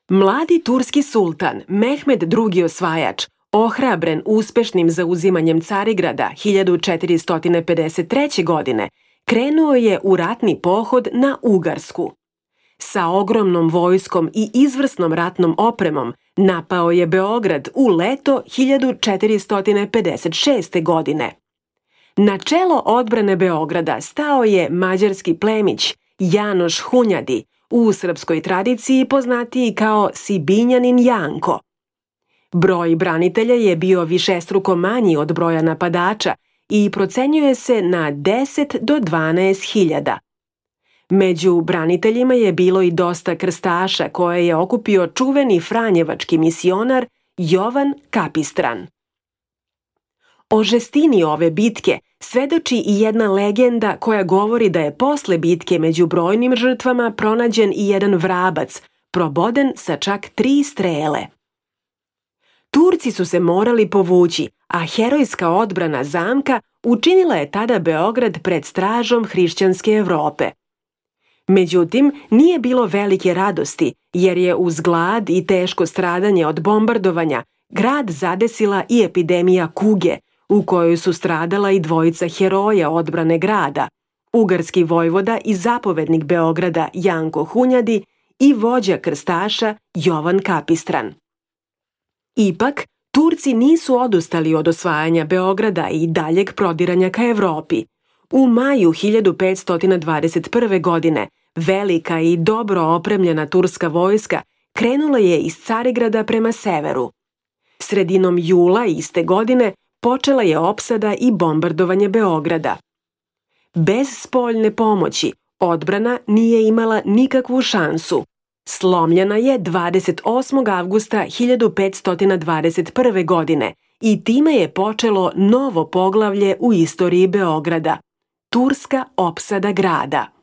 Mladi turski sultan Mehmed II. Osvajač, ohrabren uspešnim zauzimanjem Carigrada 1453. godine, krenuo je u ratni pohod na Ugarsku. Sa ogromnom vojskom i izvrsnom ratnom opremom napao je Beograd u leto 1456. godine. Na čelo odbrane Beograda stao je mađarski plemić Janoš Hunjadi, u srpskoj tradiciji poznatiji kao Sibinjanin Janko. Broj branitelja je bio višestruko manji od broja napadača i procenjuje se na 10 do 12 hiljada. Među braniteljima je bilo i dosta krstaša koje je okupio čuveni franjevački misionar Jovan Kapistran. O žestini ove bitke svedoči i jedna legenda koja govori da je posle bitke među brojnim žrtvama pronađen i jedan vrabac, proboden sa čak 3 strele. Turci su se morali povući, a herojska odbrana zamka učinila je tada Beograd pred stražom hrišćanske Evrope. Međutim, nije bilo velike radosti, jer je uz glad i teško stradanje od bombardovanja grad zadesila i epidemija kuge, u kojoj su stradala i dvojica heroja odbrane grada, ugarski vojvoda i zapovednik Beograda Janko Hunjadi i vođa krstaša Jovan Kapistran. Ipak, Turci nisu odustali od osvajanja Beograda i daljeg prodiranja ka Evropi. U maju 1521. godine velika i dobro opremljena turska vojska krenula je iz Carigrada prema severu. Sredinom jula iste godine počela je opsada i bombardovanje Beograda. Bez spoljne pomoći odbrana nije imala nikakvu šansu. Slomljena je 28. avgusta 1521. godine i time je počelo novo poglavlje u istoriji Beograda – turska opsada grada.